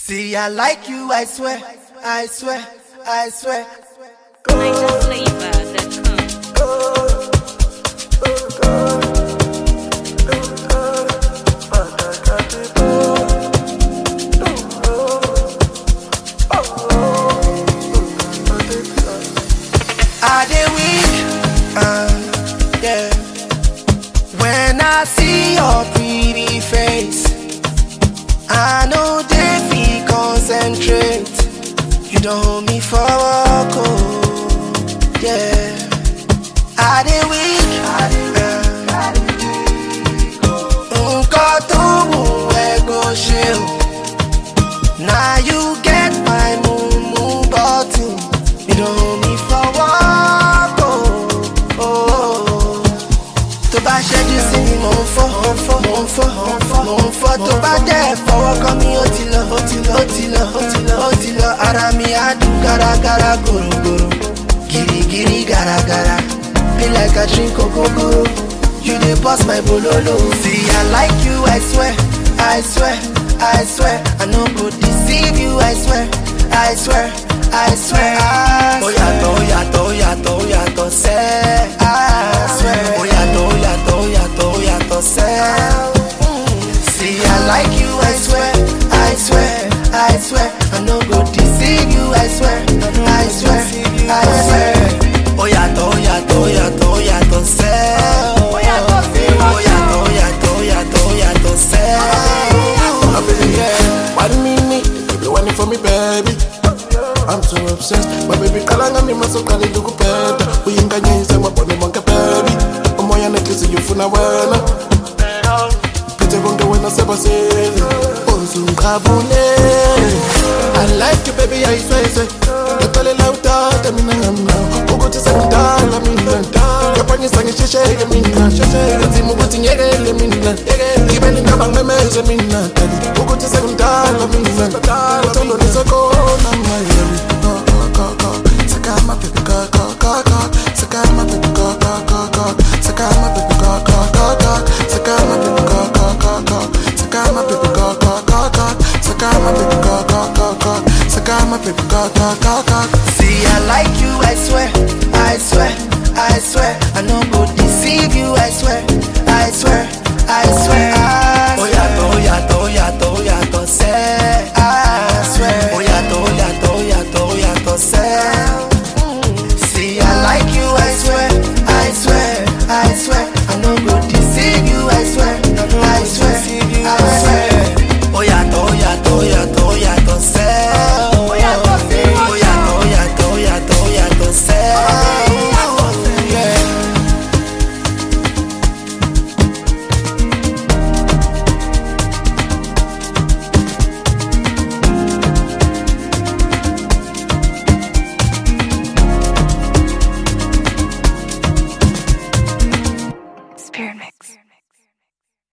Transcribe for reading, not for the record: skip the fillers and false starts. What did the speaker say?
See, I like you, I swear, I swear, I swear. I dey weak, yeah. When I see your pretty face, I know they feel concentrate. You don't hold me for walk, oh, yeah. I dey weak, go chill. Now you get my moo button. You don't hold me for walk, oh, oh. To bá ṣẹ́jú sí mi mò ń fọ́, tó bá dẹ̀ fọwọ́ kàn mí ó ti lọ. Ara mi á dùn gàràgàrà gòrògòrò, gìrìgìrì gàràgàrà. Be like I drink kokoro, you dey burst my bololo. See, I like you, I swear, I swear, I swear. I no go deceive you, I swear, I swear, I swear. Ó yàtọ̀, sẹ́, I swear. Ó yàtọ̀, sẹ́. See, I like you, I swear, I swear, I swear. I no go deceive you, I swear, I swear, I swear. Ó yàtọ̀, sẹ́. Ó yàtọ̀, sẹ́. One minute, you want it for me, baby. I'm so obsessed, my baby. Kalanga mi maso kali duku peta. Uyinga nyisa mabone monka baby. Omoya nekisi yufuna wena. Pite bonge wena seba sele. Onzu kabule. I like you, baby. I swear. Natale lauta, tamina ngamna. Uguti sakutala mina. Yapani sangi sheshe mina. Nzimu guti nyegele mina. Ibeli nabang memeze mina. Uguti sakutala mina. Tondo nisakona mayeli. Sakama baby, Sakama baby, Sakama baby, Sakama baby, Sakama baby, See, I like you, I swear, I swear, I swear. I no go deceive you, I swear,